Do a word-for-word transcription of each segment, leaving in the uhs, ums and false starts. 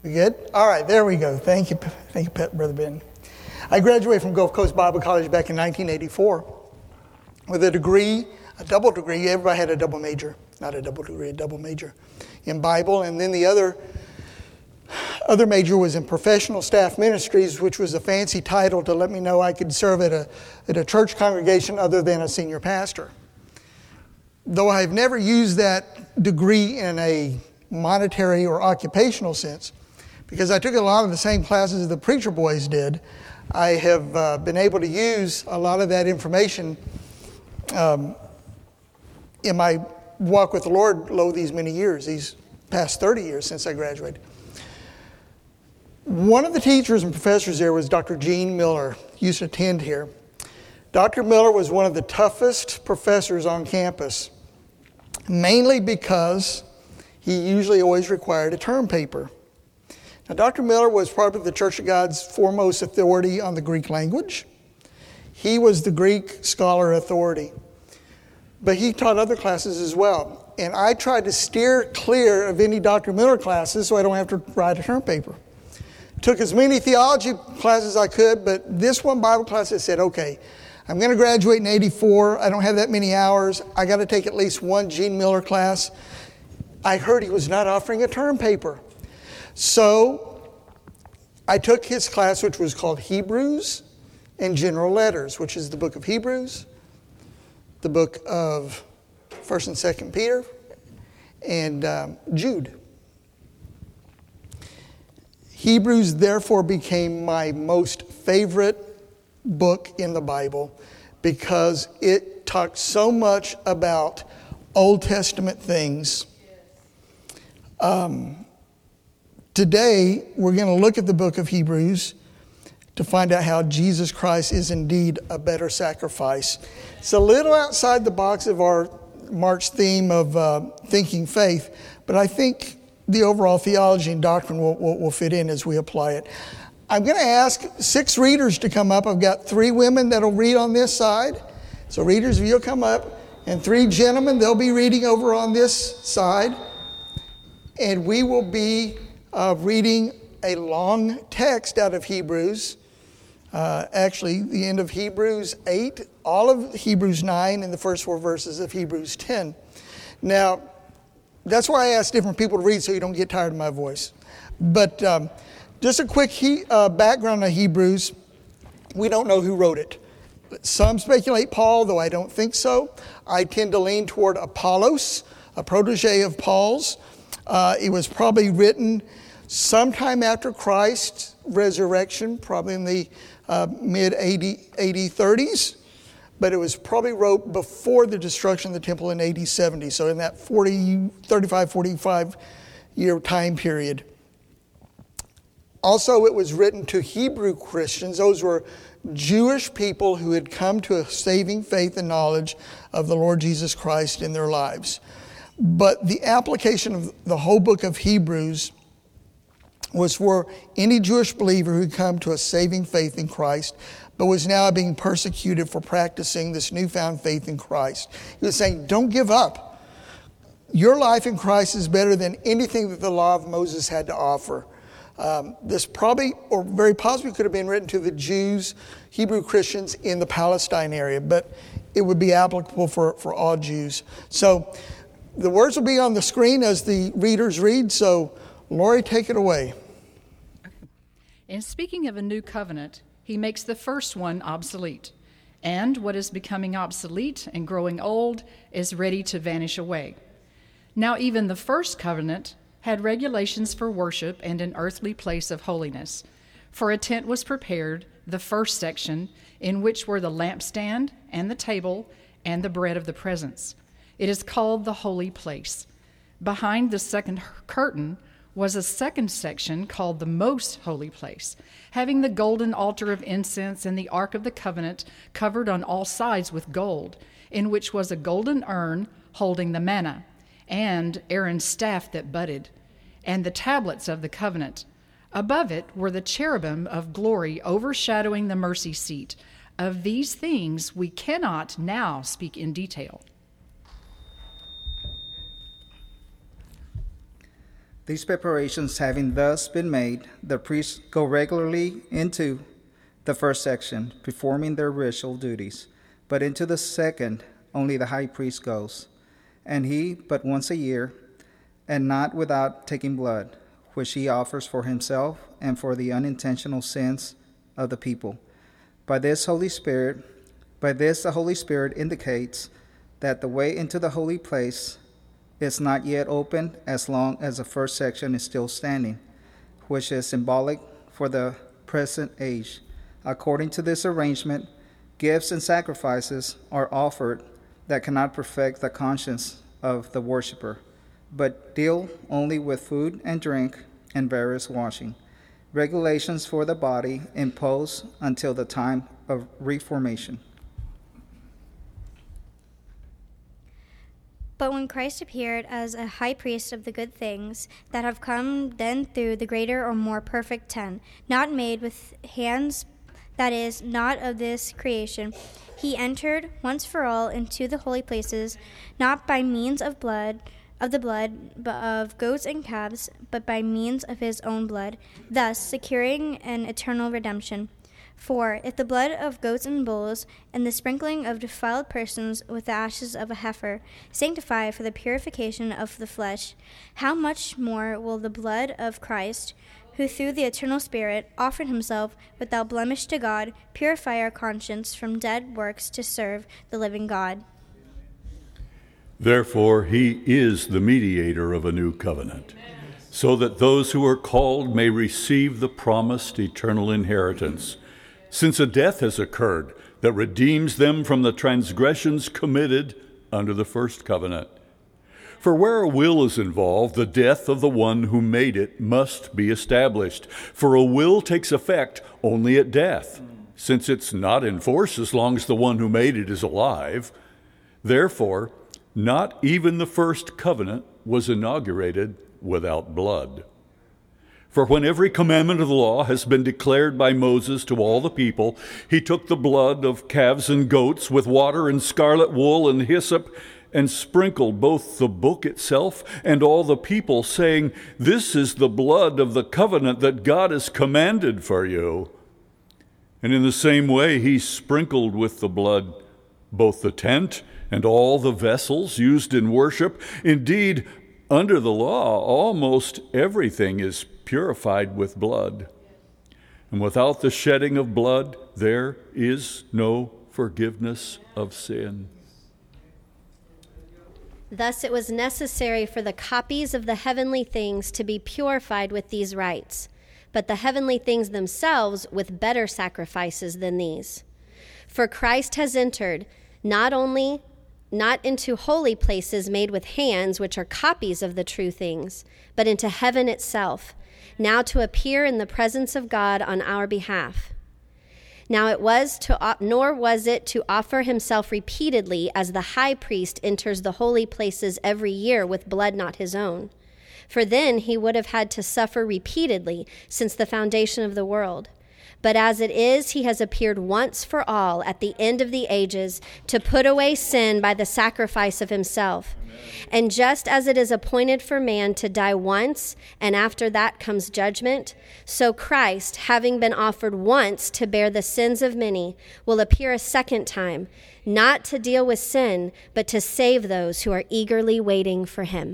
We good? All right, there we go. Thank you, thank you, Brother Ben. I graduated from Gulf Coast Bible College back in nineteen eighty-four with a degree, a double degree. Everybody had a double major, not a double degree, a double major in Bible. And then the other, other major was in professional staff ministries, which was a fancy title to let me know I could serve at a, at a church congregation other than a senior pastor. Though I've never used that degree in a monetary or occupational sense, because I took a lot of the same classes the preacher boys did, I have uh, been able to use a lot of that information um, in my walk with the Lord, lo, these many years, these past thirty years since I graduated. One of the teachers and professors there was Doctor Gene Miller, used to attend here. Doctor Miller was one of the toughest professors on campus, mainly because he usually always required a term paper. Now, Doctor Miller was probably the Church of God's foremost authority on the Greek language. He was the Greek scholar authority. But he taught other classes as well. And I tried to steer clear of any Doctor Miller classes so I don't have to write a term paper. Took as many theology classes as I could, but this one Bible class I said, okay, I'm going to graduate in eighty-four. I don't have that many hours. I got to take at least one Gene Miller class. I heard he was not offering a term paper. So I took his class, which was called Hebrews and General Letters, which is the book of Hebrews, the book of First and Second Peter, and um, Jude. Hebrews therefore became my most favorite book in the Bible because it talks so much about Old Testament things. Um, today, we're going to look at the book of Hebrews to find out how Jesus Christ is indeed a better sacrifice. It's a little outside the box of our March theme of uh, thinking faith, but I think the overall theology and doctrine will, will, will fit in as we apply it. I'm going to ask six readers to come up. I've got three women that'll read on this side. So readers, if you'll come up, and three gentlemen, they'll be reading over on this side. And we will be uh, reading a long text out of Hebrews. Uh, actually, the end of Hebrews eight, all of Hebrews nine, and the first four verses of Hebrews ten. Now, that's why I ask different people to read so you don't get tired of my voice. But um, just a quick he, uh, background on Hebrews. We don't know who wrote it. Some speculate Paul, though I don't think so. I tend to lean toward Apollos, a protege of Paul's. Uh, it was probably written sometime after Christ's resurrection, probably in the uh, mid-A D thirties. But it was probably wrote before the destruction of the temple in A D seventy. So in that forty, thirty-five, forty-five year time period. Also, it was written to Hebrew Christians. Those were Jewish people who had come to a saving faith and knowledge of the Lord Jesus Christ in their lives. But the application of the whole book of Hebrews was for any Jewish believer who had come to a saving faith in Christ, but was now being persecuted for practicing this newfound faith in Christ. He was saying, don't give up. Your life in Christ is better than anything that the law of Moses had to offer. Um, this probably, or very possibly, could have been written to the Jews, Hebrew Christians in the Palestine area, but it would be applicable for, for all Jews. So the words will be on the screen as the readers read. So, Lori, take it away. In speaking of a new covenant, he makes the first one obsolete, and what is becoming obsolete and growing old is ready to vanish away. Now even the first covenant had regulations for worship and an earthly place of holiness. For a tent was prepared, the first section, in which were the lampstand and the table and the bread of the presence. It is called the holy place. Behind the second curtain was a second section called the most holy place, having the golden altar of incense and the ark of the covenant covered on all sides with gold, in which was a golden urn holding the manna, and Aaron's staff that budded, and the tablets of the covenant. Above it were the cherubim of glory overshadowing the mercy seat. Of these things we cannot now speak in detail. These preparations having thus been made, the priests go regularly into the first section, performing their ritual duties. But into the second, only the high priest goes, and he but once a year, and not without taking blood, which he offers for himself and for the unintentional sins of the people. By this Holy Spirit, by this the Holy Spirit indicates that the way into the holy place is not yet open as long as the first section is still standing, which is symbolic for the present age. According to this arrangement, gifts and sacrifices are offered that cannot perfect the conscience of the worshiper, but deal only with food and drink and various washing. Regulations for the body imposed until the time of Reformation. But when Christ appeared as a high priest of the good things that have come then through the greater or more perfect tent, not made with hands, that is, not of this creation, he entered once for all into the holy places, not by means of blood, of the blood of goats and calves, but by means of his own blood, thus securing an eternal redemption. For if the blood of goats and bulls, and the sprinkling of defiled persons with the ashes of a heifer, sanctify for the purification of the flesh, how much more will the blood of Christ, who through the eternal Spirit offered himself without blemish to God, purify our conscience from dead works to serve the living God? Therefore, he is the mediator of a new covenant, so that those who are called may receive the promised eternal inheritance, since a death has occurred that redeems them from the transgressions committed under the first covenant. For where a will is involved, the death of the one who made it must be established. For a will takes effect only at death, since it's not in force as long as the one who made it is alive. Therefore, not even the first covenant was inaugurated without blood. For when every commandment of the law has been declared by Moses to all the people, he took the blood of calves and goats with water and scarlet wool and hyssop, and sprinkled both the book itself and all the people, saying, "This is the blood of the covenant that God has commanded for you." And in the same way he sprinkled with the blood both the tent and all the vessels used in worship. Indeed, under the law, almost everything is purified with blood. And without the shedding of blood, there is no forgiveness of sin. Thus it was necessary for the copies of the heavenly things to be purified with these rites, but the heavenly things themselves with better sacrifices than these. For Christ has entered not only not into holy places made with hands, which are copies of the true things, but into heaven itself, now to appear in the presence of God on our behalf. Now it was to, nor was it to offer himself repeatedly, as the high priest enters the holy places every year with blood not his own. For then he would have had to suffer repeatedly since the foundation of the world. But as it is, he has appeared once for all at the end of the ages to put away sin by the sacrifice of himself. Amen. And just as it is appointed for man to die once, and after that comes judgment, so Christ, having been offered once to bear the sins of many, will appear a second time, not to deal with sin, but to save those who are eagerly waiting for him.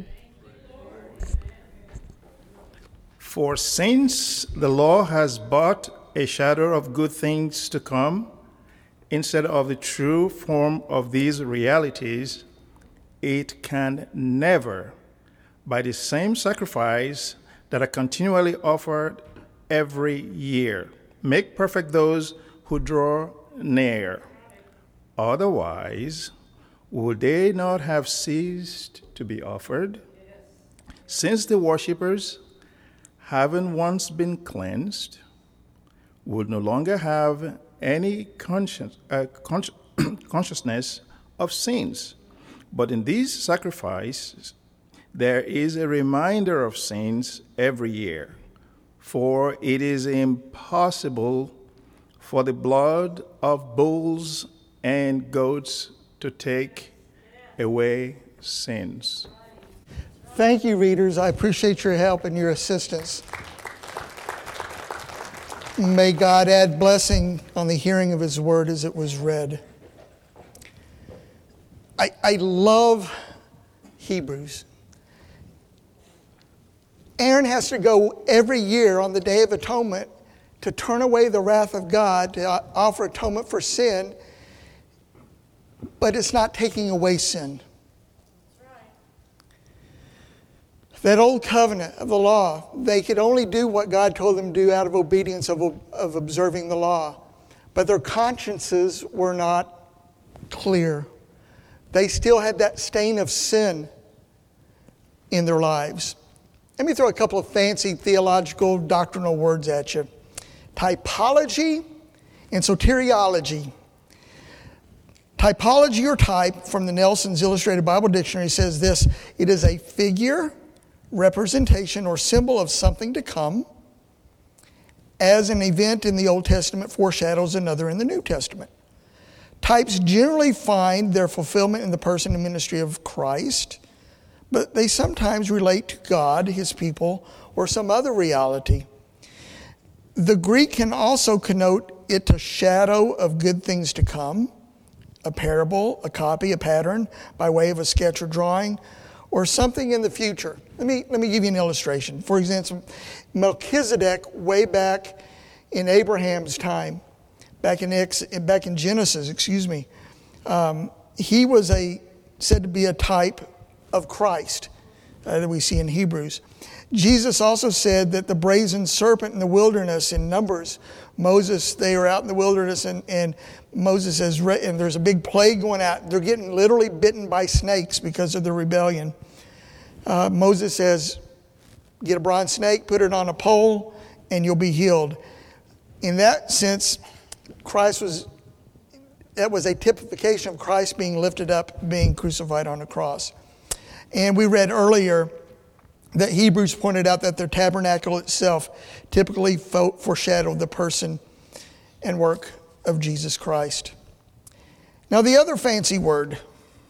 For since the law has brought a shadow of good things to come, instead of the true form of these realities, it can never, by the same sacrifice that are continually offered every year, make perfect those who draw near. Otherwise, would they not have ceased to be offered? Since the worshippers, having once been cleansed, would no longer have any conscience, uh, consci- consciousness of sins. But in these sacrifices, there is a reminder of sins every year. For it is impossible for the blood of bulls and goats to take away sins. Thank you, readers. I appreciate your help and your assistance. May God add blessing on the hearing of his word as it was read. I, I love Hebrews. Aaron has to go every year on the Day of Atonement to turn away the wrath of God, to offer atonement for sin, but it's not taking away sin. That old covenant of the law, they could only do what God told them to do out of obedience of, of observing the law. But their consciences were not clear. They still had that stain of sin in their lives. Let me throw a couple of fancy theological doctrinal words at you. Typology and soteriology. Typology or type from the Nelson's Illustrated Bible Dictionary says this: it is a figure, representation, or symbol of something to come, as an event in the Old Testament foreshadows another in the New Testament. Types generally find their fulfillment in the person and ministry of Christ, but they sometimes relate to God, his people, or some other reality. The Greek can also connote it to shadow of good things to come, a parable, a copy, a pattern, by way of a sketch or drawing, or something in the future. Let me, let me give you an illustration. For example, Melchizedek, way back in Abraham's time, back in, Ex, back in Genesis, excuse me, um, he was a said to be a type of Christ uh, that we see in Hebrews. Jesus also said that the brazen serpent in the wilderness in Numbers, Moses, they were out in the wilderness and, and Moses says, and there's a big plague going out. They're getting literally bitten by snakes because of the rebellion. Uh, Moses says, get a bronze snake, put it on a pole, and you'll be healed. In that sense, Christ was, that was a typification of Christ being lifted up, being crucified on a cross. And we read earlier that Hebrews pointed out that the tabernacle itself typically foreshadowed the person and work of Jesus Christ. Now, the other fancy word,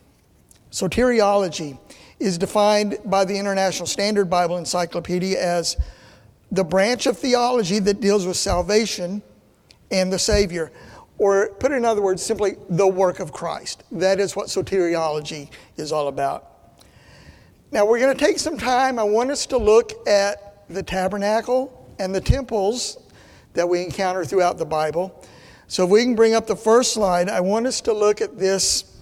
soteriology, is defined by the International Standard Bible Encyclopedia as the branch of theology that deals with salvation and the Savior. Or put in other words, simply the work of Christ. That is what soteriology is all about. Now, we're going to take some time. I want us to look at the tabernacle and the temples that we encounter throughout the Bible. So if we can bring up the first slide, I want us to look at this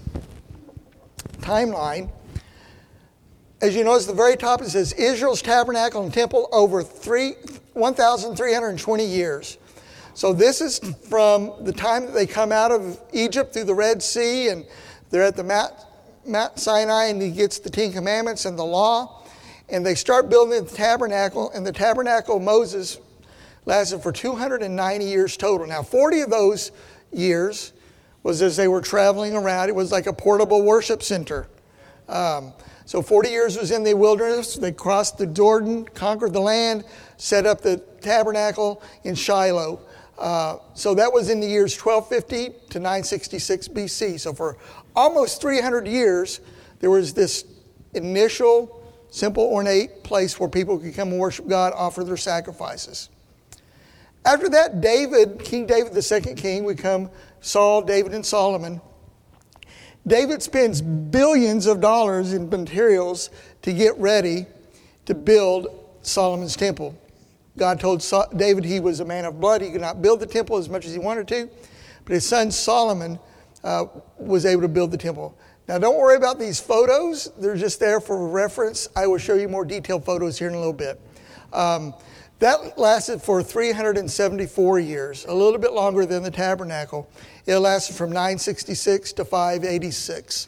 timeline. As you notice, at the very top it says Israel's tabernacle and temple over one thousand three hundred twenty years. So this is from the time that they come out of Egypt through the Red Sea and they're at the Mount, Mount Sinai and he gets the Ten Commandments and the law. And they start building the tabernacle, and the tabernacle of Moses lasted for two hundred ninety years total. Now, forty of those years was as they were traveling around. It was like a portable worship center. Um, so forty years was in the wilderness. They crossed the Jordan, conquered the land, set up the tabernacle in Shiloh. Uh, so that was in the years twelve fifty to nine sixty-six B C. So for almost three hundred years, there was this initial, simple, ornate place where people could come and worship God, offer their sacrifices. After that, David, King David, the second king, we come Saul, David, and Solomon. David spends billions of dollars in materials to get ready to build Solomon's temple. God told David he was a man of blood. He could not build the temple as much as he wanted to. But his son Solomon uh, was able to build the temple. Now, don't worry about these photos. They're just there for reference. I will show you more detailed photos here in a little bit. Um, that lasted for three hundred seventy-four years, a little bit longer than the tabernacle. It lasted from nine sixty-six to five eighty-six.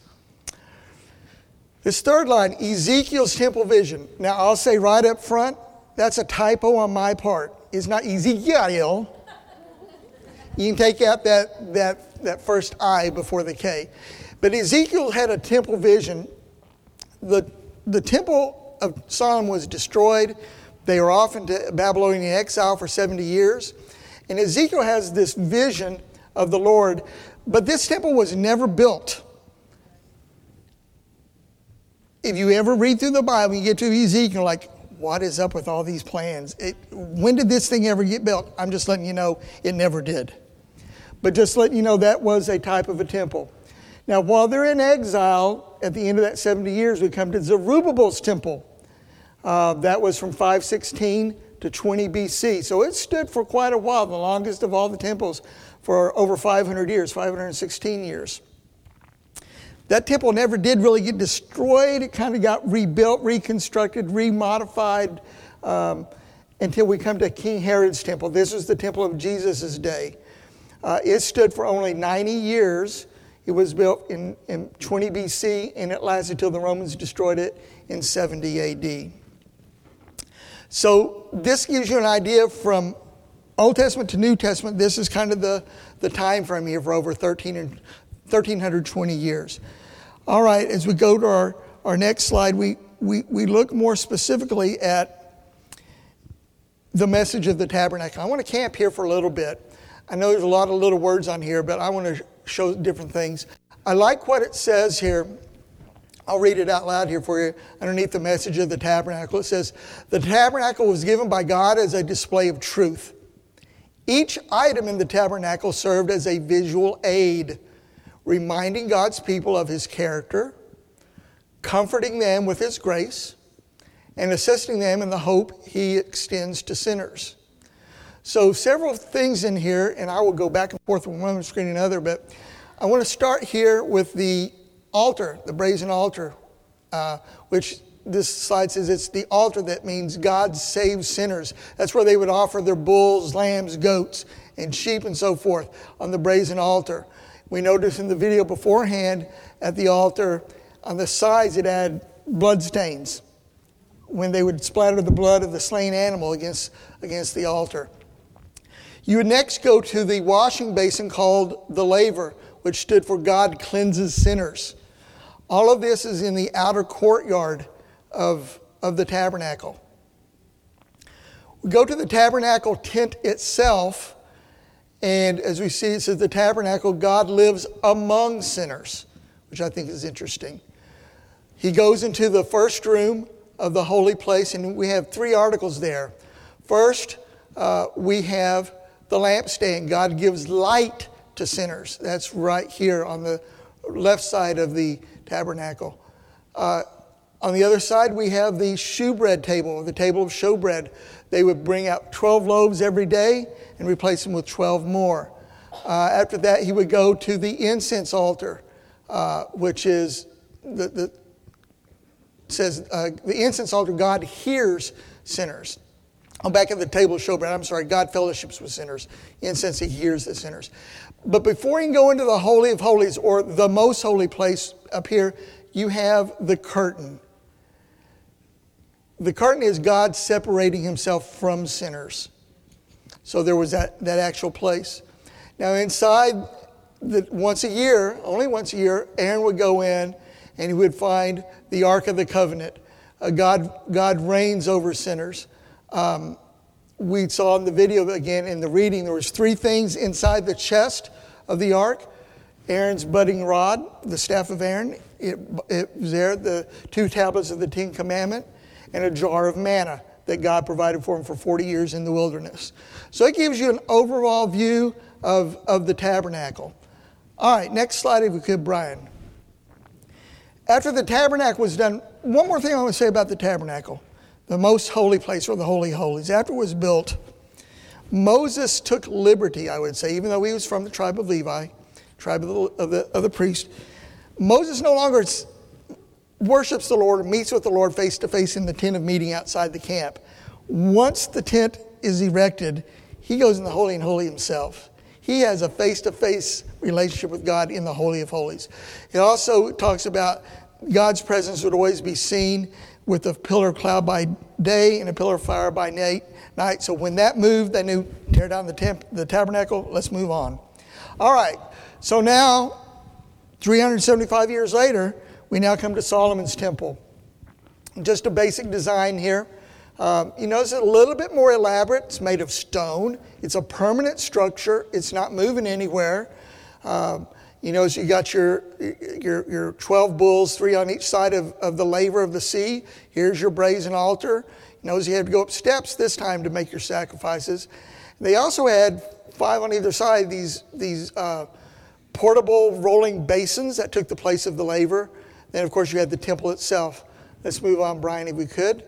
This third line, Ezekiel's temple vision. Now, I'll say right up front, that's a typo on my part. It's not Ezekiel. You can take out that, that, that first I before the K. But Ezekiel had a temple vision. The, the temple of Solomon was destroyed. They were off into Babylonian exile for seventy years. And Ezekiel has this vision of the Lord. But this temple was never built. if you ever read through the Bible, you get to Ezekiel, like, what is up with all these plans? It, when did this thing ever get built? I'm just letting you know it never did. But just letting you know that was a type of a temple. Now, while they're in exile, at the end of that seventy years, we come to Zerubbabel's temple. Uh, that was from five sixteen to twenty B C. So it stood for quite a while, the longest of all the temples, for over five hundred years, five hundred sixteen years. That temple never did really get destroyed. It kind of got rebuilt, reconstructed, remodified um, until we come to King Herod's temple. This was the temple of Jesus' day. Uh, it stood for only ninety years. It was built in, in twenty B C, and it lasted till the Romans destroyed it in seventy A D. So this gives you an idea from Old Testament to New Testament. This is kind of the, the time frame here for over thirteen and thirteen twenty years. All right, as we go to our, our next slide, we, we, we look more specifically at the message of the tabernacle. I want to camp here for a little bit. I know there's a lot of little words on here, but I want to show different things. I like what it says here. I'll read it out loud here for you underneath the message of the tabernacle. It says, the tabernacle was given by God as a display of truth. Each item in the tabernacle served as a visual aid, reminding God's people of his character, comforting them with his grace, and assisting them in the hope he extends to sinners. So several things in here, and I will go back and forth from one screen to another, but I want to start here with the altar, the brazen altar, uh, which this slide says it's the altar that means God saves sinners. That's where they would offer their bulls, lambs, goats, and sheep and so forth on the brazen altar. We noticed in the video beforehand at the altar, on the sides it had blood stains when they would splatter the blood of the slain animal against, against the altar. You would next go to the washing basin called the laver, which stood for God cleanses sinners. All of this is in the outer courtyard of, of the tabernacle. We go to the tabernacle tent itself, and as we see, it says the tabernacle, God lives among sinners, which I think is interesting. He goes into the first room of the holy place, and we have three articles there. First, uh, we have the lampstand. God gives light to sinners. That's right here on the left side of the tabernacle. Uh, on the other side, we have the shewbread table, the table of showbread. They would bring out twelve loaves every day and replace them with twelve more. Uh, after that, he would go to the incense altar, uh, which is the, the says uh, the incense altar. God hears sinners. I'm back at the table of showbread. I'm sorry. God fellowships with sinners. Incense, he hears the sinners. But before you can go into the Holy of Holies, or the most holy place up here, you have the curtain. The curtain is God separating himself from sinners. So there was that, that actual place. Now inside, the, once a year, only once a year, Aaron would go in and he would find the Ark of the Covenant. Uh, God, God reigns over sinners. Um, we saw in the video, again, in the reading, there was three things inside the chest of the ark. Aaron's budding rod, the staff of Aaron, it, it was there, the two tablets of the Ten Commandment, and a jar of manna that God provided for him for forty years in the wilderness. So it gives you an overall view of, of the tabernacle. All right, next slide if we could, Brian. After the tabernacle was done, one more thing I want to say about the tabernacle. The most holy place, or the Holy of Holies. After it was built, Moses took liberty, I would say, even though he was from the tribe of Levi, tribe of the, of the, of the priest. Moses no longer worships the Lord, meets with the Lord face to face in the tent of meeting outside the camp. Once the tent is erected, he goes in the Holy and Holy himself. He has a face-to-face relationship with God in the Holy of Holies. It also talks about God's presence would always be seen with a pillar of cloud by day and a pillar of fire by night. So when that moved, they knew, tear down the, temp, the tabernacle, let's move on. All right, so now, three hundred seventy-five years later, we now come to Solomon's temple. Just a basic design here. Um, you notice it's a little bit more elaborate. It's made of stone. It's a permanent structure. It's not moving anywhere. Um, you notice you got your, your, your twelve bulls, three on each side of, of the laver of the sea. Here's your brazen altar. You notice you had to go up steps this time to make your sacrifices. They also had five on either side, these, these uh, portable rolling basins that took the place of the laver. Then, of course, you had the temple itself. Let's move on, Brian, if we could.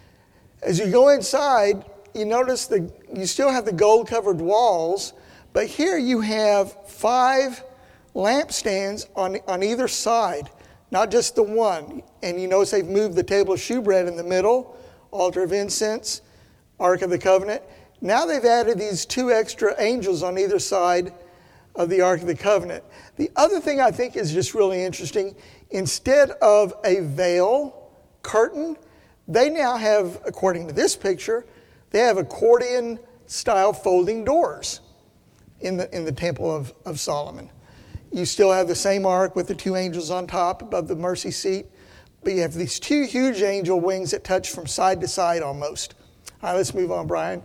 As you go inside, you notice the, you still have the gold-covered walls, but here you have five lampstands on, on either side, not just the one. And you notice they've moved the table of shewbread in the middle, altar of incense, Ark of the Covenant. Now they've added these two extra angels on either side of the Ark of the Covenant. The other thing I think is just really interesting, instead of a veil, curtain, they now have, according to this picture, they have accordion-style folding doors in the in the Temple of, of Solomon. You still have the same ark with the two angels on top above the mercy seat, but you have these two huge angel wings that touch from side to side almost. All right, let's move on, Brian.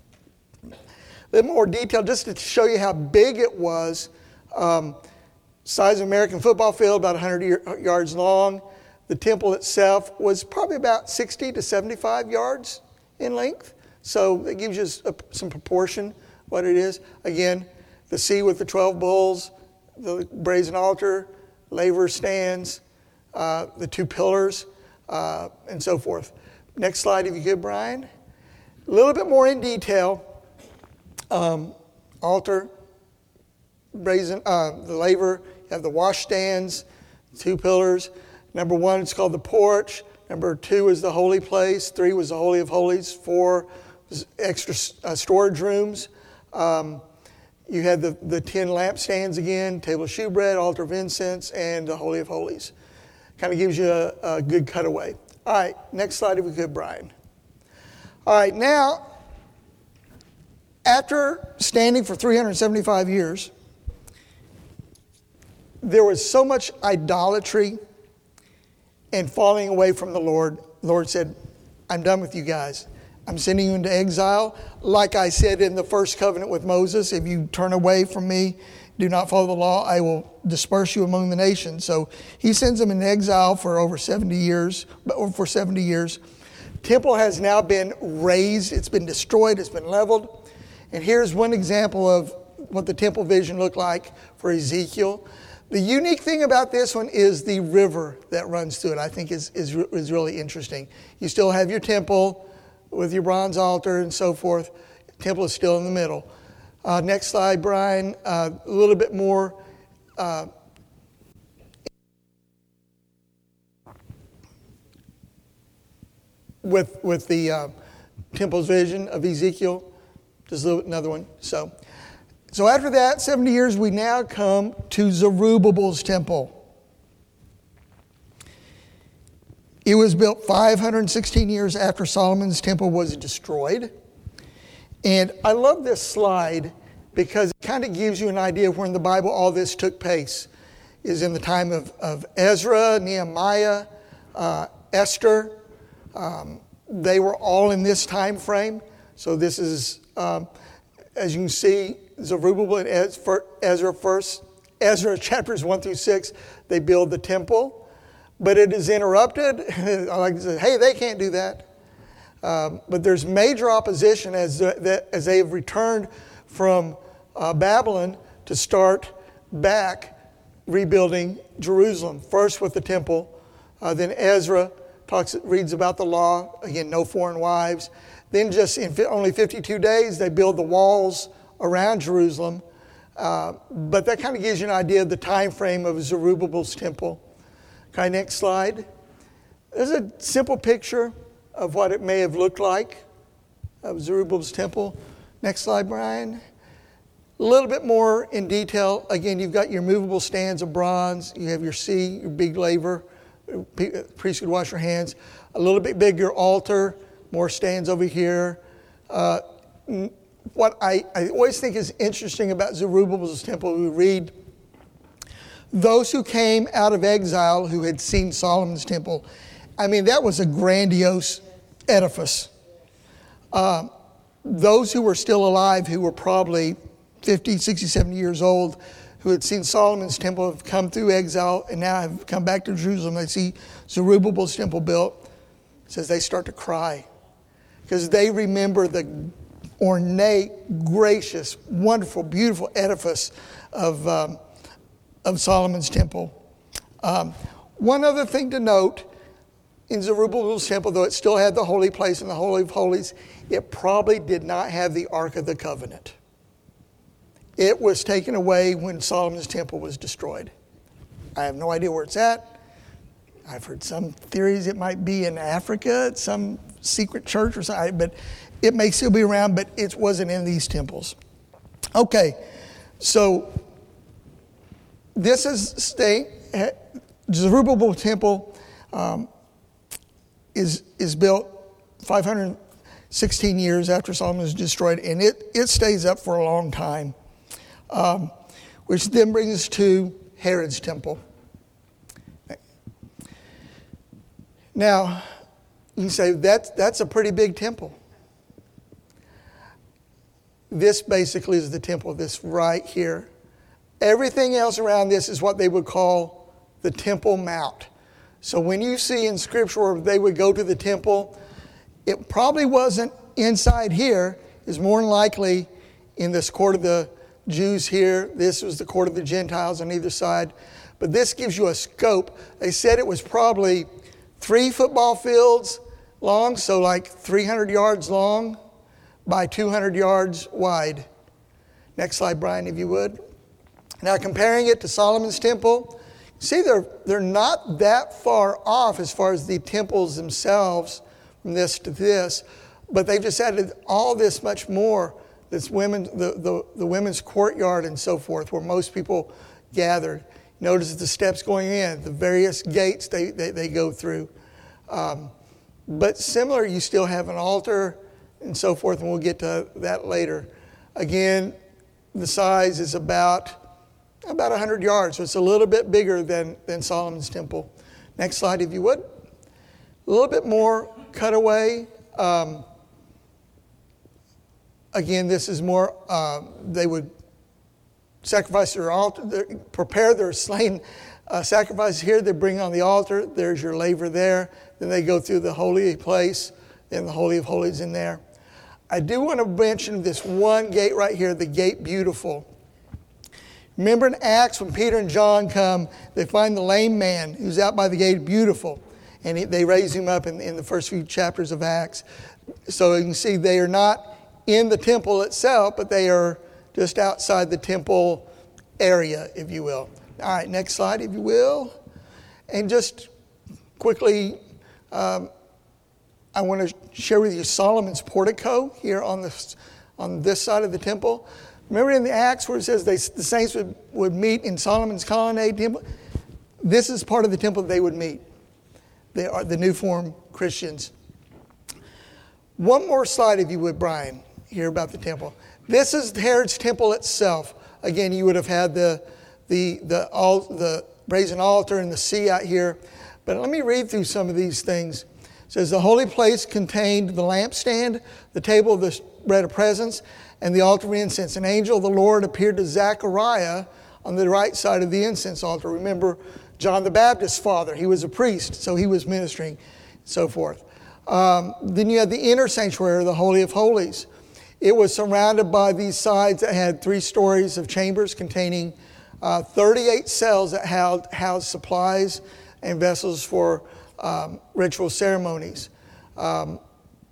A little more detail, just to show you how big it was. Um, size of American football field, about one hundred yards long. The temple itself was probably about sixty to seventy-five yards in length. So it gives you some proportion what it is. Again, the sea with the twelve bulls, the brazen altar, laver stands, uh, the two pillars, uh, and so forth. Next slide, if you could, Brian. A little bit more in detail. Um, altar, brazen, uh, the laver, you have the washstands, two pillars. Number one, it's called the porch. Number two is the holy place. Three was the Holy of Holies. Four was extra uh, storage rooms. Um, you had the, the ten lampstands again, table of shewbread, altar of incense, and the Holy of Holies. Kind of gives you a, a good cutaway. All right, next slide if we could, Brian. All right, now, after standing for three hundred seventy-five years, there was so much idolatry and falling away from the Lord. The Lord said, I'm done with you guys. I'm sending you into exile. Like I said in the first covenant with Moses, if you turn away from me, do not follow the law, I will disperse you among the nations. So he sends them in exile for over seventy years, or for seventy years. Temple has now been razed. It's been destroyed. It's been leveled. And here's one example of what the temple vision looked like for Ezekiel. The unique thing about this one is the river that runs through it, I think is, is, is really interesting. You still have your temple with your bronze altar and so forth. The temple is still in the middle. Uh, next slide, Brian. Uh, a little bit more. Uh, with with the uh, temple's vision of Ezekiel. Just a little, another one. So, so after that, seventy years, we now come to Zerubbabel's temple. It was built five hundred sixteen years after Solomon's temple was destroyed. And I love this slide because it kind of gives you an idea of when in the Bible all this took place. It is in the time of, of Ezra, Nehemiah, uh, Esther. Um, they were all in this time frame. So this is, um, as you can see, Zerubbabel and Ezra first, Ezra chapters one through six, they build the temple. But it is interrupted. I like to say, hey, they can't do that. Um, but there's major opposition as, the, as they have returned from uh, Babylon to start back rebuilding Jerusalem. First with the temple, uh, then Ezra talks, reads about the law. Again, no foreign wives. Then just in only fifty-two days, they build the walls around Jerusalem. Uh, but that kind of gives you an idea of the time frame of Zerubbabel's temple. Okay, next slide. There's a simple picture of what it may have looked like of Zerubbabel's temple. Next slide, Brian. A little bit more in detail. Again, you've got your movable stands of bronze. You have your sea, your big laver. Priest could wash your hands. A little bit bigger altar. More stands over here. Uh, what I, I always think is interesting about Zerubbabel's temple, we read, those who came out of exile who had seen Solomon's temple, I mean, that was a grandiose edifice. Uh, those who were still alive, who were probably fifty, sixty, seventy years old, who had seen Solomon's temple have come through exile and now have come back to Jerusalem. They see Zerubbabel's temple built. It says they start to cry because they remember the ornate, gracious, wonderful, beautiful edifice of, um, of Solomon's temple. Um, one other thing to note, in Zerubbabel's temple, though it still had the holy place and the Holy of Holies, it probably did not have the Ark of the Covenant. It was taken away when Solomon's temple was destroyed. I have no idea where it's at. I've heard some theories it might be in Africa at some secret church or something, but it may still be around, but it wasn't in these temples. Okay, so this is state, Zerubbabel temple um, is is built five hundred sixteen years after Solomon was destroyed, and it, it stays up for a long time. Um, which then brings us to Herod's temple. Now, you can say that's, that's a pretty big temple. This basically is the temple, this right here. Everything else around this is what they would call the Temple Mount. So when you see in Scripture where they would go to the temple, it probably wasn't inside here. It's more than likely in this court of the Jews here. This was the court of the Gentiles on either side. But this gives you a scope. They said it was probably three football fields long, so like three hundred yards long by two hundred yards wide. Next slide, Brian, if you would. Now comparing it to Solomon's temple, see they're, they're not that far off as far as the temples themselves from this to this, but they've just added all this much more. This women, the, the, the women's courtyard and so forth, where most people gathered. Notice the steps going in, the various gates they, they, they go through. Um, but similar, you still have an altar and so forth, and we'll get to that later. Again, the size is about, about one hundred yards, so it's a little bit bigger than, than Solomon's temple. Next slide, if you would. A little bit more cutaway. Um, Again, this is more, uh, they would sacrifice their altar, their, prepare their slain uh, sacrifices here. They bring on the altar. There's your laver there. Then they go through the holy place, then the Holy of Holies in there. I do want to mention this one gate right here, the Gate Beautiful. Remember in Acts when Peter and John come, they find the lame man who's out by the Gate Beautiful, and he, they raise him up in, in the first few chapters of Acts. So you can see they are not in the temple itself, but they are just outside the temple area, if you will. All right, next slide, if you will. And just quickly, um, I want to share with you Solomon's portico here on this, on this side of the temple. Remember in the Acts where it says they, the saints would, would meet in Solomon's colonnade temple? This is part of the temple they would meet. They are the new form Christians. One more slide, if you would, Brian. Here about the temple. This is Herod's temple itself. Again, you would have had the the the all the brazen altar and the sea out here. But let me read through some of these things. It says the holy place contained the lampstand, the table of the bread of presence, and the altar of incense. An angel of the Lord appeared to Zechariah on the right side of the incense altar. Remember John the Baptist's father. He was a priest, so he was ministering, and so forth. Um, then you had the inner sanctuary, the Holy of Holies. It was surrounded by these sides that had three stories of chambers containing uh, thirty-eight cells that housed, housed supplies and vessels for um, ritual ceremonies. Um,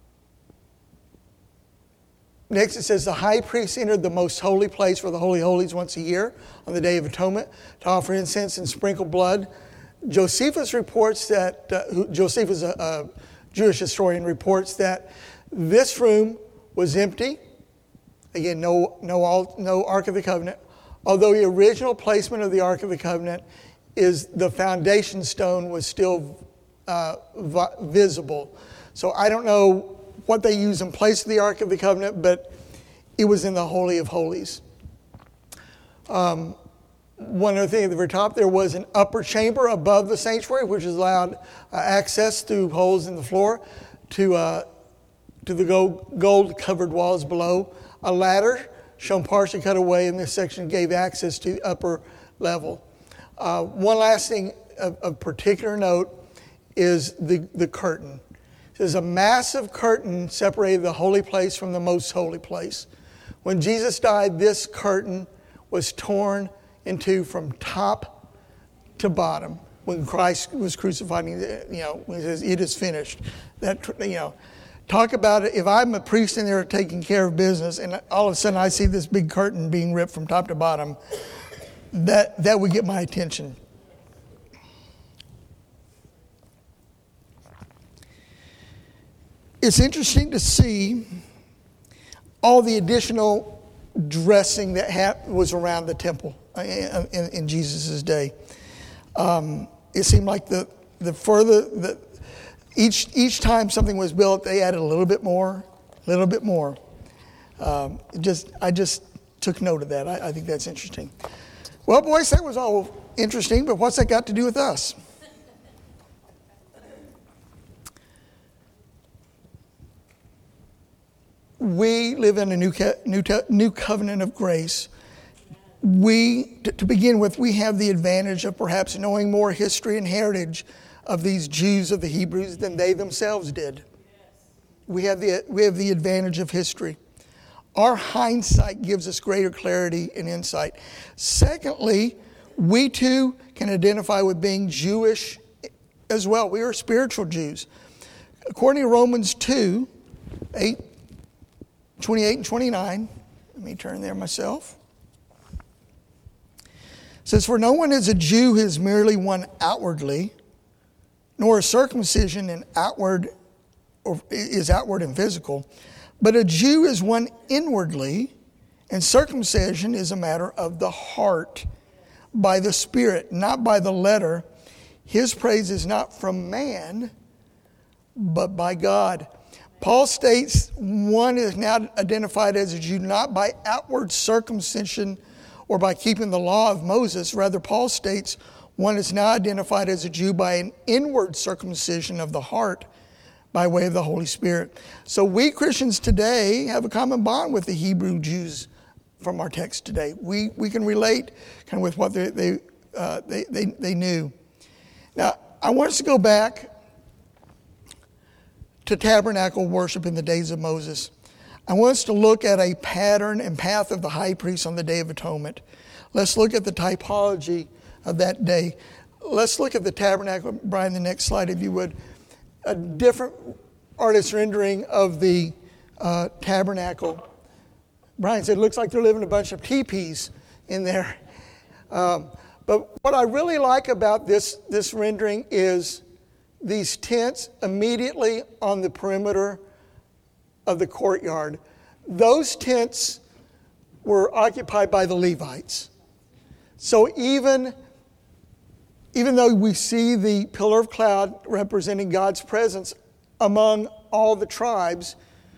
next it says the high priest entered the most holy place for the Holy Holies once a year on the Day of Atonement to offer incense and sprinkle blood. Josephus reports that, uh, who, Josephus, a, a Jewish historian, reports that this room was empty. Again, no, no, no Ark of the Covenant. Although the original placement of the Ark of the Covenant is the foundation stone was still uh, vi- visible. So I don't know what they used in place of the Ark of the Covenant, but it was in the Holy of Holies. Um, one other thing at the very top, there was an upper chamber above the sanctuary, which allowed uh, access through holes in the floor to uh, to the gold-covered walls below. A ladder shown partially cut away, and this section gave access to the upper level. Uh, one last thing of, of particular note is the, the curtain. There's a massive curtain separated the holy place from the most holy place. When Jesus died, this curtain was torn in two from top to bottom. When Christ was crucified, you know, when he says, "It is finished." That, you know, talk about it. If I'm a priest in there taking care of business, and all of a sudden I see this big curtain being ripped from top to bottom, that that would get my attention. It's interesting to see all the additional dressing that ha- was around the temple in, in, in Jesus' day. Um, it seemed like the the further the each each time something was built, they added a little bit more, a little bit more. Um, just I just took note of that. I, I think that's interesting. Well, boys, that was all interesting, but what's that got to do with us? We live in a new co- new, te- new covenant of grace. We, to, to begin with, we have the advantage of perhaps knowing more history and heritage of these Jews of the Hebrews than they themselves did. We have the we have the advantage of history. Our hindsight gives us greater clarity and insight. Secondly, we too can identify with being Jewish as well. We are spiritual Jews. According to Romans two, eight, twenty-eight and twenty-nine, let me turn there myself. It says, "For no one is a Jew who is merely one outwardly, nor a circumcision in outward or is outward and physical, but a Jew is one inwardly, and circumcision is a matter of the heart, by the Spirit, not by the letter. His praise is not from man, but by God." Paul states one is now identified as a Jew not by outward circumcision or by keeping the law of Moses. Rather, Paul states one is now identified as a Jew by an inward circumcision of the heart by way of the Holy Spirit. So we Christians today have a common bond with the Hebrew Jews from our text today. We we can relate kind of with what they they, uh, they, they, they knew. Now, I want us to go back to tabernacle worship in the days of Moses. I want us to look at a pattern and path of the high priest on the Day of Atonement. Let's look at the typology of that day. Let's look at the tabernacle. Brian, the next slide, if you would. A different artist rendering of the uh, tabernacle. Brian said, it looks like they're living a bunch of teepees in there. Um, but what I really like about this, this rendering is these tents immediately on the perimeter of the courtyard. Those tents were occupied by the Levites. So even, even though we see the pillar of cloud representing God's presence among all the tribes,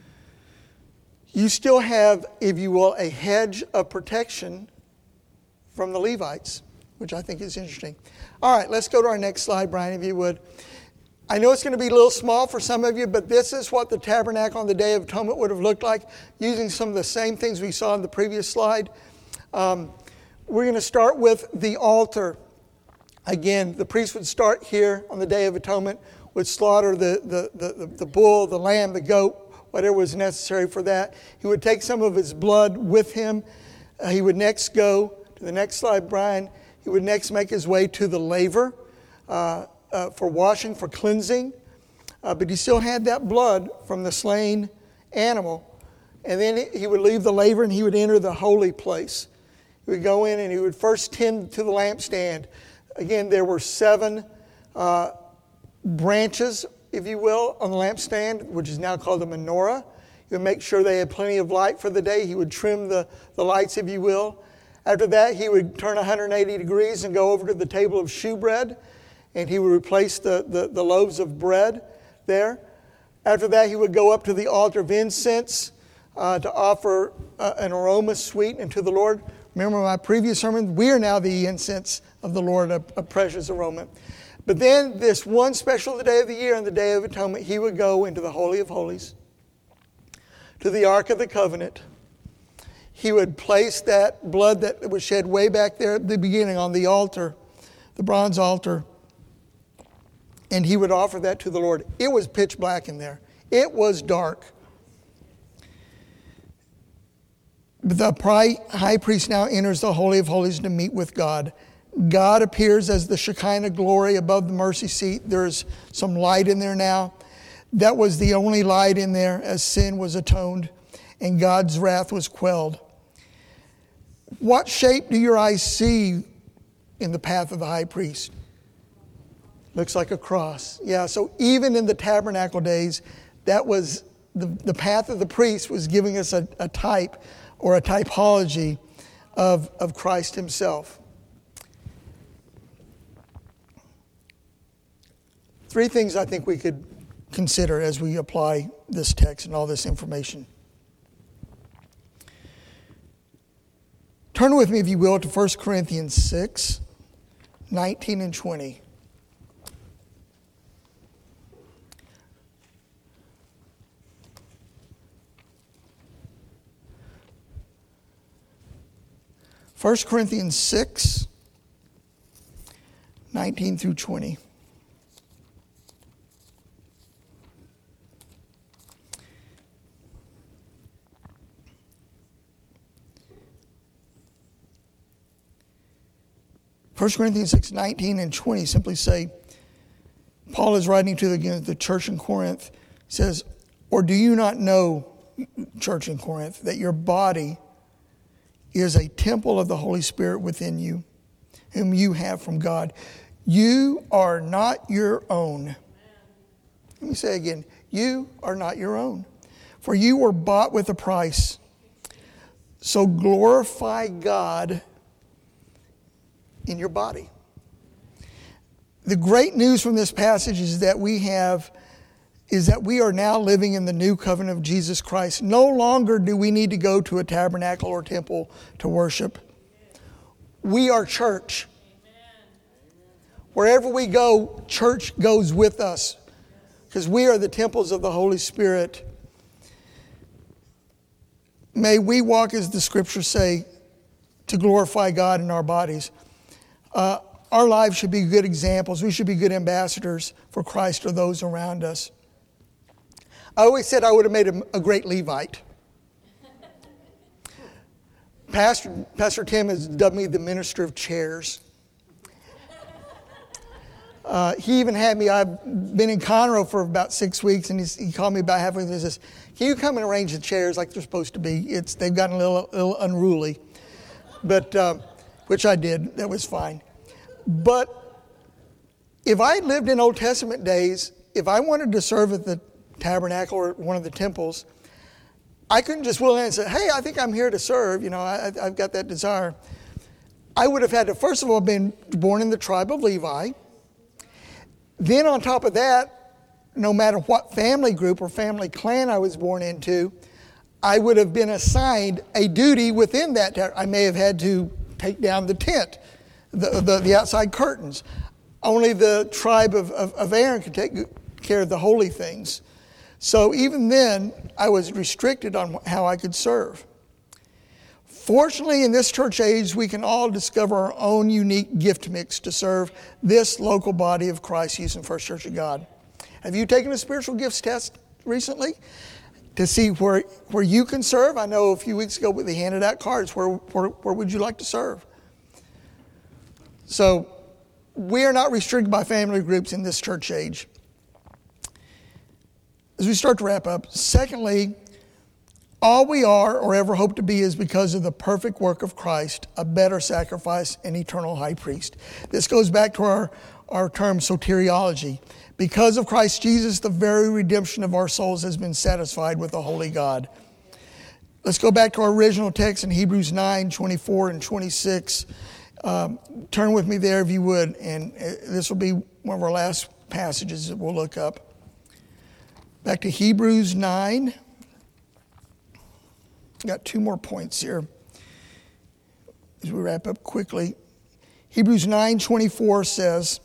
you still have, if you will, a hedge of protection from the Levites, which I think is interesting. All right, let's go to our next slide, Brian, if you would. I know it's going to be a little small for some of you, but this is what the tabernacle on the Day of Atonement would have looked like, using some of the same things we saw in the previous slide. Um, we're going to start with the altar. Again, the priest would start here on the Day of Atonement, would slaughter the, the, the, the bull, the lamb, the goat, whatever was necessary for that. He would take some of his blood with him. Uh, he would next go to the next slide, Brian. He would next make his way to the laver. Uh, Uh, for washing, for cleansing, uh, but he still had that blood from the slain animal. And then he would leave the laver and he would enter the holy place. He would go in and he would first tend to the lampstand. Again, there were seven uh, branches, if you will, on the lampstand, which is now called the menorah. He would make sure they had plenty of light for the day. He would trim the, the lights, if you will. After that, he would turn one hundred eighty degrees and go over to the table of shewbread. And he would replace the, the, the loaves of bread there. After that, he would go up to the altar of incense uh, to offer uh, an aroma sweet unto the Lord. Remember my previous sermon? We are now the incense of the Lord, a, a precious aroma. But then this one special day of the year, on the Day of Atonement, he would go into the Holy of Holies, to the Ark of the Covenant. he would place that blood that was shed way back there at the beginning on the altar, the bronze altar, and he would offer that to the Lord. It was pitch black in there. It was dark. The high priest now enters the Holy of Holies to meet with God. God appears as the Shekinah glory above the mercy seat. There's some light in there now. That was the only light in there as sin was atoned and God's wrath was quelled. What shape do your eyes see in the path of the high priest? Looks like a cross. Yeah, so even in the tabernacle days, that was the, the path of the priest was giving us a, a type or a typology of, of Christ himself. Three things I think we could consider as we apply this text and all this information. Turn with me, if you will, to First Corinthians six, nineteen and twenty. First Corinthians six, nineteen through twenty. First Corinthians six, nineteen and twenty simply say, Paul is writing to the, the church in Corinth, says, or do you not know, church in Corinth, that your body is a temple of the Holy Spirit within you, whom you have from God. You are not your own. Let me say again, you are not your own. For you were bought with a price. So glorify God in your body. The great news from this passage is that we have is that we are now living in the new covenant of Jesus Christ. No longer do we need to go to a tabernacle or temple to worship. We are church. Wherever we go, church goes with us because we are the temples of the Holy Spirit. May we walk, as the scriptures say, to glorify God in our bodies. Uh, our lives should be good examples. We should be good ambassadors for Christ or those around us. I always said I would have made a, a great Levite. Pastor, Pastor Tim has dubbed me the minister of chairs. Uh, he even had me, I've been in Conroe for about six weeks, and he's, he called me about halfway through and says, can you come and arrange the chairs like they're supposed to be? It's They've gotten a little, little unruly, but uh, which I did. That was fine. But if I lived in Old Testament days, if I wanted to serve at the tabernacle or one of the temples, I couldn't just willingly and say, hey, I think I'm here to serve. You know, I, I've got that desire. I would have had to, first of all, been born in the tribe of Levi. Then on top of that, no matter what family group or family clan I was born into, I would have been assigned a duty within that. I may have had to take down the tent, the, the, the outside curtains. Only the tribe of, of, of Aaron could take care of the holy things. So even then, I was restricted on how I could serve. Fortunately, in this church age, we can all discover our own unique gift mix to serve this local body of Christ, Houston First Church of God. Have you taken a spiritual gifts test recently to see where, where you can serve? I know a few weeks ago they handed out cards. Where, where, where would you like to serve? So we are not restricted by family groups in this church age. As we start to wrap up, secondly, all we are or ever hope to be is because of the perfect work of Christ, a better sacrifice and eternal high priest. This goes back to our, our term soteriology. Because of Christ Jesus, the very redemption of our souls has been satisfied with the holy God. Let's go back to our original text in Hebrews nine, twenty-four and twenty-six. Um, turn with me there if you would, and this will be one of our last passages that we'll look up. Back to Hebrews nine. Got two more points here as we wrap up quickly. Hebrews nine twenty-four says,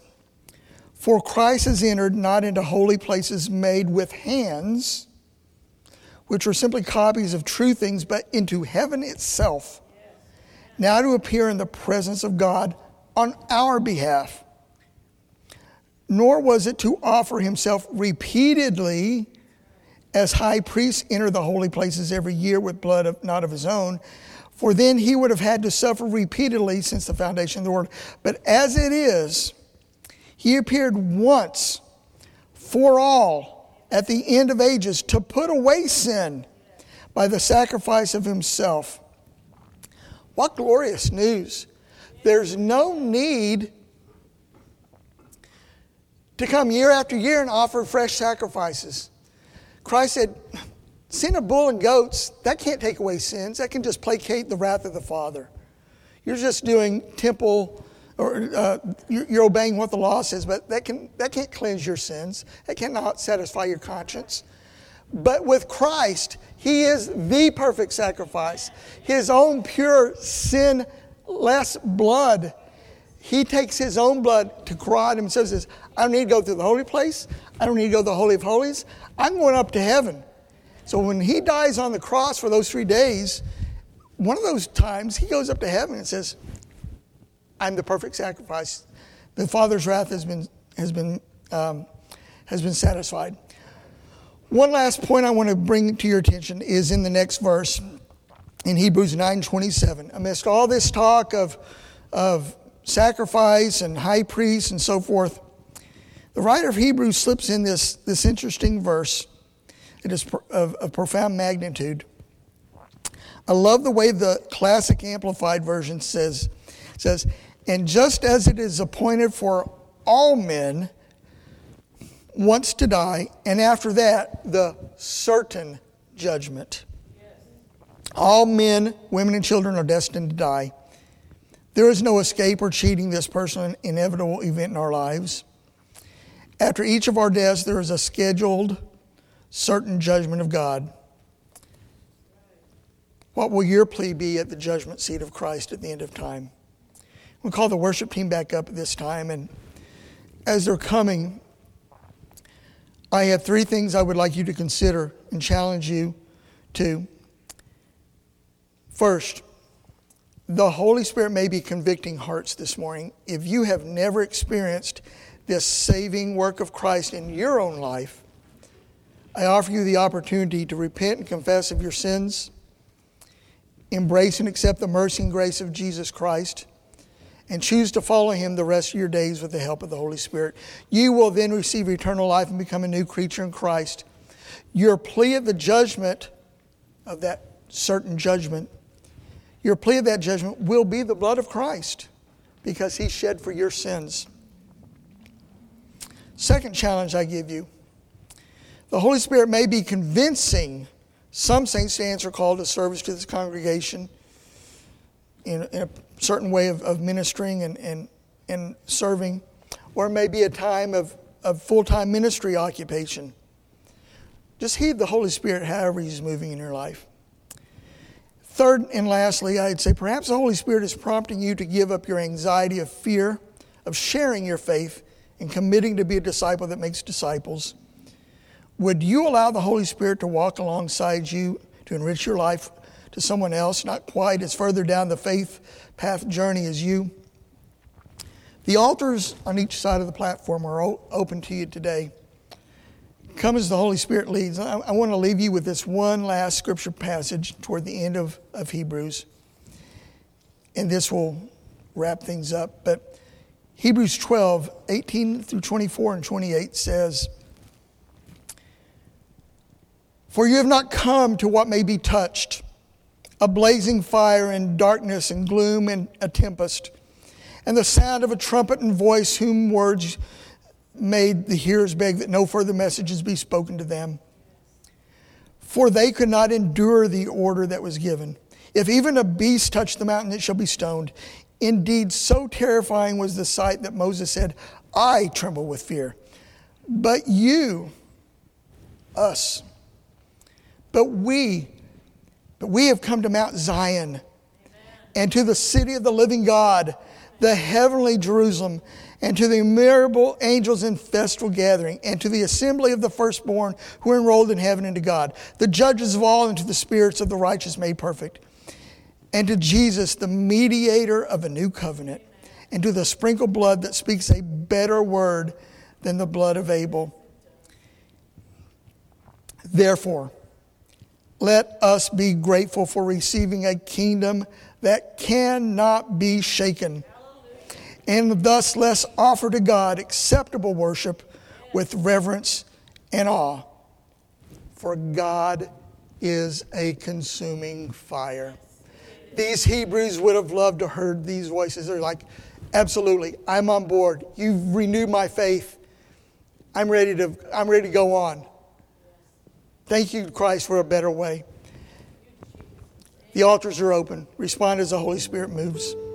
for Christ has entered not into holy places made with hands, which were simply copies of true things, but into heaven itself, now to appear in the presence of God on our behalf. Nor was it to offer himself repeatedly as high priest enter the holy places every year with blood of, not of his own, for then he would have had to suffer repeatedly since the foundation of the world. But as it is, he appeared once for all at the end of ages to put away sin by the sacrifice of himself. What glorious news. There's no need to come year after year and offer fresh sacrifices. Christ said, sin of bull and goats, that can't take away sins. That can just placate the wrath of the Father. You're just doing temple, or uh, you're obeying what the law says, but that can that can't cleanse your sins. That cannot satisfy your conscience. But with Christ, he is the perfect sacrifice. His own pure, sinless blood. He takes his own blood to God himself and says, I don't need to go through the holy place. I don't need to go to the Holy of Holies. I'm going up to heaven. So when he dies on the cross for those three days, one of those times he goes up to heaven and says, I'm the perfect sacrifice. The Father's wrath has been has been um, has been satisfied. One last point I want to bring to your attention is in the next verse in Hebrews nine twenty-seven. Amidst all this talk of of sacrifice and high priests and so forth, the writer of Hebrews slips in this, this interesting verse. It is of, of profound magnitude. I love the way the classic amplified version says, says, and just as it is appointed for all men once to die, and after that, the certain judgment. All men, women, and children are destined to die. There is no escape or cheating this personal inevitable event in our lives. After each of our deaths, there is a scheduled, certain judgment of God. What will your plea be at the judgment seat of Christ at the end of time? We'll call the worship team back up at this time, and as they're coming, I have three things I would like you to consider and challenge you to. First, the Holy Spirit may be convicting hearts this morning. If you have never experienced this saving work of Christ in your own life, I offer you the opportunity to repent and confess of your sins, embrace and accept the mercy and grace of Jesus Christ, and choose to follow him the rest of your days with the help of the Holy Spirit. You will then receive eternal life and become a new creature in Christ. Your plea at the judgment of that certain judgment, your plea of that judgment will be the blood of Christ because he shed for your sins. Second challenge I give you. The Holy Spirit may be convincing some saints to answer call to service to this congregation in, in a certain way of, of ministering and, and, and serving, or it may be a time of, of full-time ministry occupation. Just heed the Holy Spirit however he's moving in your life. Third and lastly, I'd say perhaps the Holy Spirit is prompting you to give up your anxiety of fear, of sharing your faith, and committing to be a disciple that makes disciples. Would you allow the Holy Spirit to walk alongside you to enrich your life to someone else, not quite as further down the faith path journey as you? The altars on each side of the platform are o- open to you today. Come as the Holy Spirit leads. I, I want to leave you with this one last scripture passage toward the end of, of Hebrews. And this will wrap things up. But Hebrews twelve, eighteen through twenty-four and twenty-eight says, for you have not come to what may be touched, a blazing fire and darkness and gloom and a tempest, and the sound of a trumpet and voice, whom words made the hearers beg that no further messages be spoken to them. For they could not endure the order that was given. If even a beast touch the mountain, it shall be stoned. Indeed, so terrifying was the sight that Moses said, I tremble with fear. But you, us, but we, but we have come to Mount Zion, Amen, and to the city of the living God, the heavenly Jerusalem, and to the innumerable angels in festal gathering, and to the assembly of the firstborn who are enrolled in heaven, and to God, the judges of all, and to the spirits of the righteous made perfect, and to Jesus, the mediator of a new covenant, and to the sprinkled blood that speaks a better word than the blood of Abel. Therefore, let us be grateful for receiving a kingdom that cannot be shaken, and thus let's offer to God acceptable worship with reverence and awe. For God is a consuming fire. These Hebrews would have loved to heard these voices. They're like, absolutely, I'm on board. You've renewed my faith. I'm ready to, I'm ready to go on. Thank you, Christ, for a better way. The altars are open. Respond as the Holy Spirit moves.